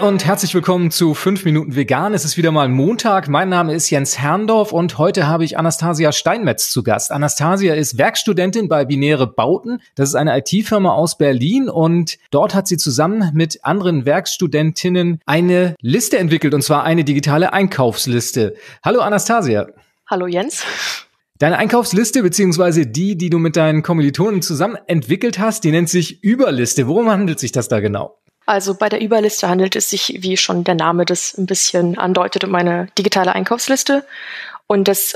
und herzlich willkommen zu 5 Minuten Vegan. Es ist wieder mal Montag. Mein Name ist Jens Herrndorf und heute habe ich Anastasia Steinmetz zu Gast. Anastasia ist Werkstudentin bei Binäre Bauten. Das ist eine IT-Firma aus Berlin und dort hat sie zusammen mit anderen Werkstudentinnen eine Liste entwickelt, und zwar eine digitale Einkaufsliste. Hallo Anastasia. Hallo Jens. Deine Einkaufsliste beziehungsweise die du mit deinen Kommilitonen zusammen entwickelt hast, die nennt sich Überliste. Worum handelt sich das da genau? Also bei der Überliste handelt es sich, wie schon der Name das ein bisschen andeutet, um eine digitale Einkaufsliste. Und das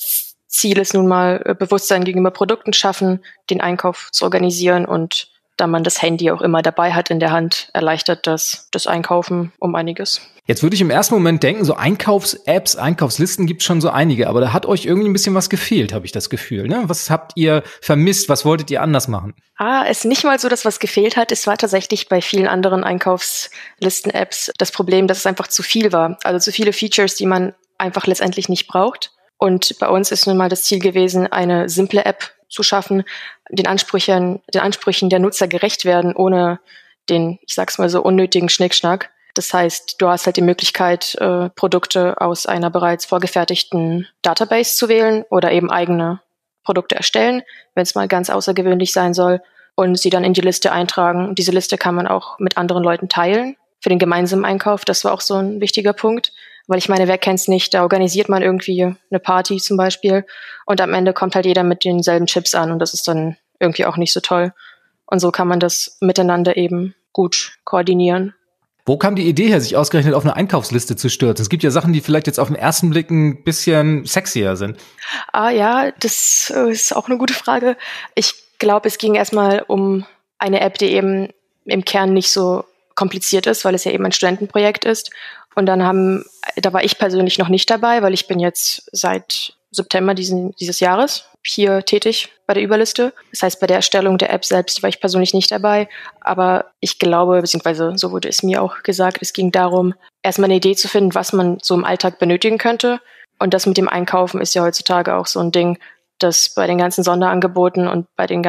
Ziel ist nun mal Bewusstsein gegenüber Produkten schaffen, den Einkauf zu organisieren, und da man das Handy auch immer dabei hat in der Hand, erleichtert das Einkaufen um einiges. Jetzt würde ich im ersten Moment denken, so Einkaufs-Apps, Einkaufslisten gibt es schon so einige, aber da hat euch irgendwie ein bisschen was gefehlt, habe ich das Gefühl. Ne? Was habt ihr vermisst? Was wolltet ihr anders machen? Es ist nicht mal so, dass was gefehlt hat. Es war tatsächlich bei vielen anderen Einkaufslisten-Apps das Problem, dass es einfach zu viel war. Also zu viele Features, die man einfach letztendlich nicht braucht. Und bei uns ist nun mal das Ziel gewesen, eine simple App zu schaffen, den Ansprüchen der Nutzer gerecht werden, ohne den, ich sag's mal so, unnötigen Schnickschnack. Das heißt, du hast halt die Möglichkeit, Produkte aus einer bereits vorgefertigten Database zu wählen oder eben eigene Produkte erstellen, wenn es mal ganz außergewöhnlich sein soll, und sie dann in die Liste eintragen. Und diese Liste kann man auch mit anderen Leuten teilen für den gemeinsamen Einkauf. Das war auch so ein wichtiger Punkt, weil ich meine, wer kennt's nicht, da organisiert man irgendwie eine Party zum Beispiel und am Ende kommt halt jeder mit denselben Chips an und das ist dann irgendwie auch nicht so toll. Und so kann man das miteinander eben gut koordinieren. Wo kam die Idee her, sich ausgerechnet auf eine Einkaufsliste zu stürzen? Es gibt ja Sachen, die vielleicht jetzt auf den ersten Blick ein bisschen sexier sind. Ja, das ist auch eine gute Frage. Ich glaube, es ging erstmal um eine App, die eben im Kern nicht so kompliziert ist, weil es ja eben ein Studentenprojekt ist. Und da war ich persönlich noch nicht dabei, weil ich bin jetzt seit September dieses Jahres hier tätig bei der Überliste. Das heißt, bei der Erstellung der App selbst war ich persönlich nicht dabei. Aber ich glaube, beziehungsweise so wurde es mir auch gesagt, es ging darum, erstmal eine Idee zu finden, was man so im Alltag benötigen könnte. Und das mit dem Einkaufen ist ja heutzutage auch so ein Ding, dass bei den ganzen Sonderangeboten und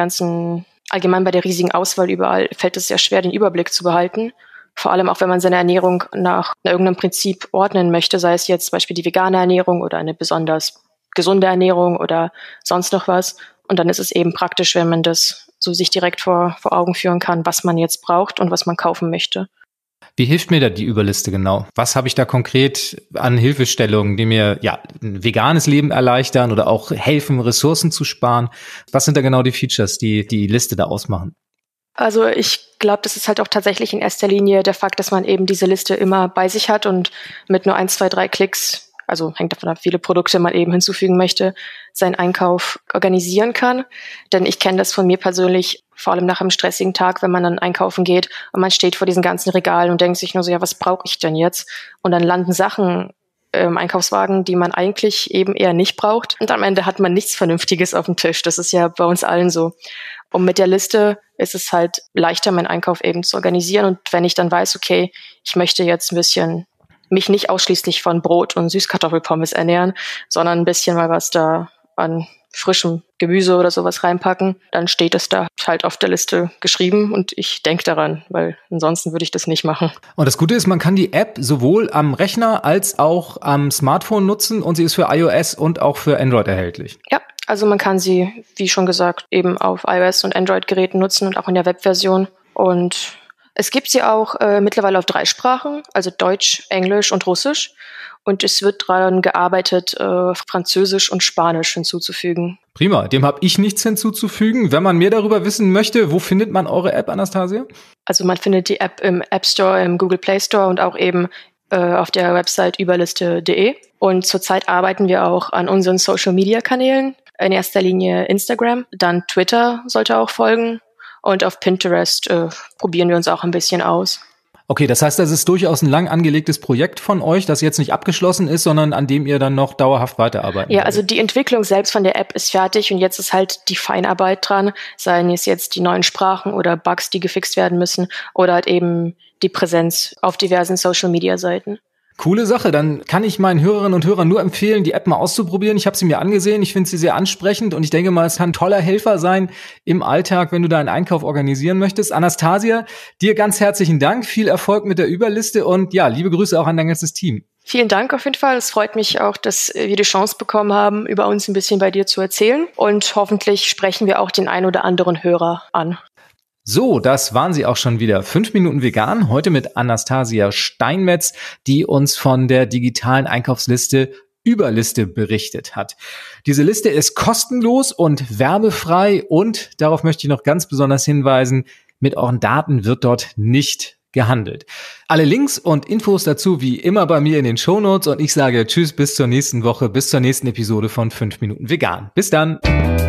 allgemein bei der riesigen Auswahl überall, fällt es sehr schwer, den Überblick zu behalten. Vor allem auch, wenn man seine Ernährung nach irgendeinem Prinzip ordnen möchte, sei es jetzt zum Beispiel die vegane Ernährung oder eine besonders gesunde Ernährung oder sonst noch was. Und dann ist es eben praktisch, wenn man das so sich direkt vor Augen führen kann, was man jetzt braucht und was man kaufen möchte. Wie hilft mir da die Überliste genau? Was habe ich da konkret an Hilfestellungen, die mir ein veganes Leben erleichtern oder auch helfen, Ressourcen zu sparen? Was sind da genau die Features, die die Liste da ausmachen? Also ich glaube, das ist halt auch tatsächlich in erster Linie der Fakt, dass man eben diese Liste immer bei sich hat und mit nur 1, 2, 3 Klicks, also hängt davon ab, wie viele Produkte man eben hinzufügen möchte, seinen Einkauf organisieren kann. Denn ich kenne das von mir persönlich, vor allem nach einem stressigen Tag, wenn man dann einkaufen geht und man steht vor diesen ganzen Regalen und denkt sich nur so, ja, was brauche ich denn jetzt? Und dann landen Sachen im Einkaufswagen, die man eigentlich eben eher nicht braucht. Und am Ende hat man nichts Vernünftiges auf dem Tisch. Das ist ja bei uns allen so. Und mit der Liste ist es halt leichter, meinen Einkauf eben zu organisieren. Und wenn ich dann weiß, okay, ich möchte jetzt ein bisschen mich nicht ausschließlich von Brot und Süßkartoffelpommes ernähren, sondern ein bisschen mal was da an frischem Gemüse oder sowas reinpacken, dann steht es da halt auf der Liste geschrieben und ich denke daran, weil ansonsten würde ich das nicht machen. Und das Gute ist, man kann die App sowohl am Rechner als auch am Smartphone nutzen und sie ist für iOS und auch für Android erhältlich. Ja, also man kann sie, wie schon gesagt, eben auf iOS und Android-Geräten nutzen und auch in der Webversion. Und es gibt sie auch mittlerweile auf 3 Sprachen, also Deutsch, Englisch und Russisch. Und es wird daran gearbeitet, Französisch und Spanisch hinzuzufügen. Prima, dem habe ich nichts hinzuzufügen. Wenn man mehr darüber wissen möchte, wo findet man eure App, Anastasia? Also man findet die App im App Store, im Google Play Store und auch eben auf der Website überliste.de. Und zurzeit arbeiten wir auch an unseren Social-Media-Kanälen. In erster Linie Instagram, dann Twitter sollte auch folgen. Und auf Pinterest probieren wir uns auch ein bisschen aus. Okay, das heißt, das ist durchaus ein lang angelegtes Projekt von euch, das jetzt nicht abgeschlossen ist, sondern an dem ihr dann noch dauerhaft weiterarbeiten werdet. Ja, also die Entwicklung selbst von der App ist fertig und jetzt ist halt die Feinarbeit dran, seien es jetzt die neuen Sprachen oder Bugs, die gefixt werden müssen oder halt eben die Präsenz auf diversen Social-Media-Seiten. Coole Sache. Dann kann ich meinen Hörerinnen und Hörern nur empfehlen, die App mal auszuprobieren. Ich habe sie mir angesehen. Ich finde sie sehr ansprechend und ich denke mal, es kann ein toller Helfer sein im Alltag, wenn du deinen Einkauf organisieren möchtest. Anastasia, dir ganz herzlichen Dank. Viel Erfolg mit der Überliste und ja, liebe Grüße auch an dein ganzes Team. Vielen Dank auf jeden Fall. Es freut mich auch, dass wir die Chance bekommen haben, über uns ein bisschen bei dir zu erzählen. Und hoffentlich sprechen wir auch den ein oder anderen Hörer an. So, das waren sie auch schon wieder. 5 Minuten vegan, heute mit Anastasia Steinmetz, die uns von der digitalen Einkaufsliste Überliste berichtet hat. Diese Liste ist kostenlos und werbefrei und, darauf möchte ich noch ganz besonders hinweisen, mit euren Daten wird dort nicht gehandelt. Alle Links und Infos dazu wie immer bei mir in den Shownotes und ich sage Tschüss bis zur nächsten Woche, bis zur nächsten Episode von 5 Minuten vegan. Bis dann!